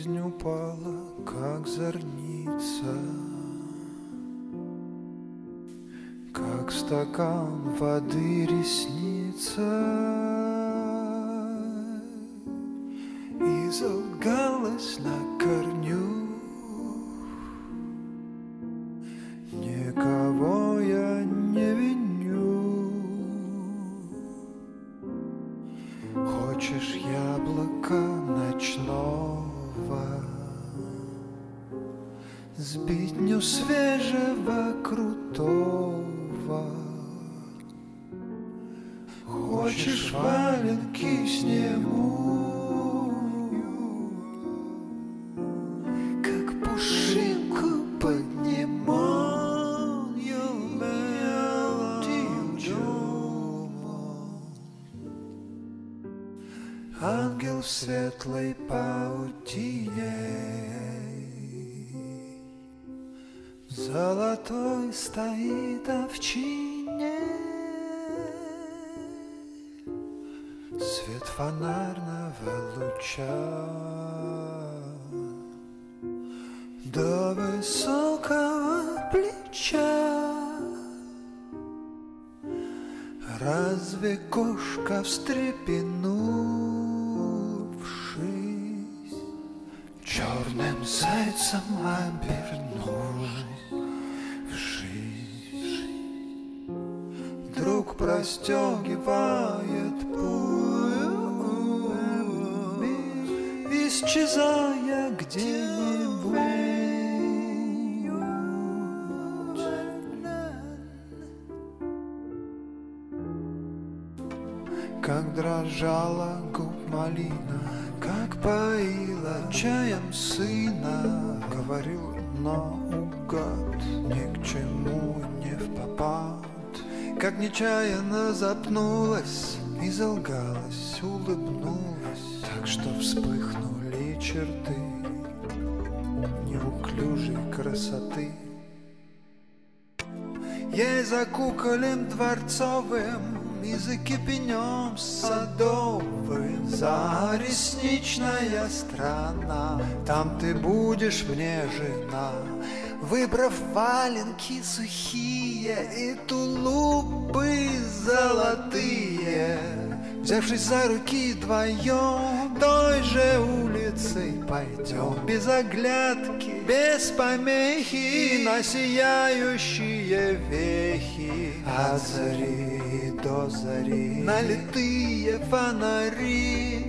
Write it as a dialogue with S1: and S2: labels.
S1: жизнь упала, как зорница, как стакан воды ресница, и залгалась на корню. Никого я не виню. Хочешь яблоко ночного, сбитню свежего крутого? Хочешь валенки сниму, как пушинку поднимаю мелодию дома? Ангел в светлой паутине, золотой стоит овчине. Свет фонарного луча до высокого плеча. Разве кошка, встрепенувшись, черным зайцем обернулась в жизнь? Вдруг простегивает путь, исчезая где-нибудь. Как дрожала губ малина, как поила чаем сына, говорил наугад, ни к чему не впопад. Как нечаянно запнулась и залгалась, улыбнулась, так что вспыхнули черты неуклюжей красоты. Ей за куколем дворцовым и за кипенем садовым, за ресничная страна, там ты будешь мне жена. Выбрав валенки сухие и тулупы золотые, взявшись за руки вдвоем, той же улицей пойдем, без оглядки, без помехи, на сияющие вехи, от зари до зари, налитые фонари.